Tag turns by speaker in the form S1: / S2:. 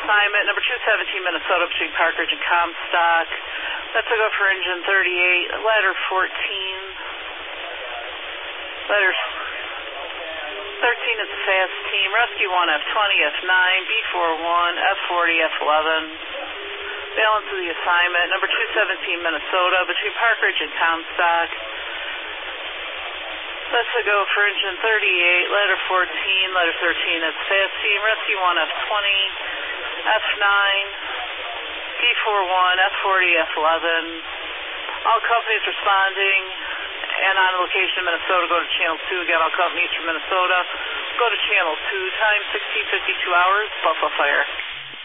S1: assignment, number 217 Minnesota between Parkridge and Comstock. That's a go for engine 38, ladder 14. Ladder 13 is a fast team. Rescue 1, F20, F9, B41, F40, F11. Balance of the assignment, number 217 Minnesota between Parkridge and Comstock. That's a go for engine 38, ladder 14, ladder 13 is fast team. Rescue 1, F20, F9, B41, F40, F11. All companies responding and on location in Minnesota, go to channel 2. Again, all companies from Minnesota, go to channel 2. Time 16:52 hours, Buffalo Fire.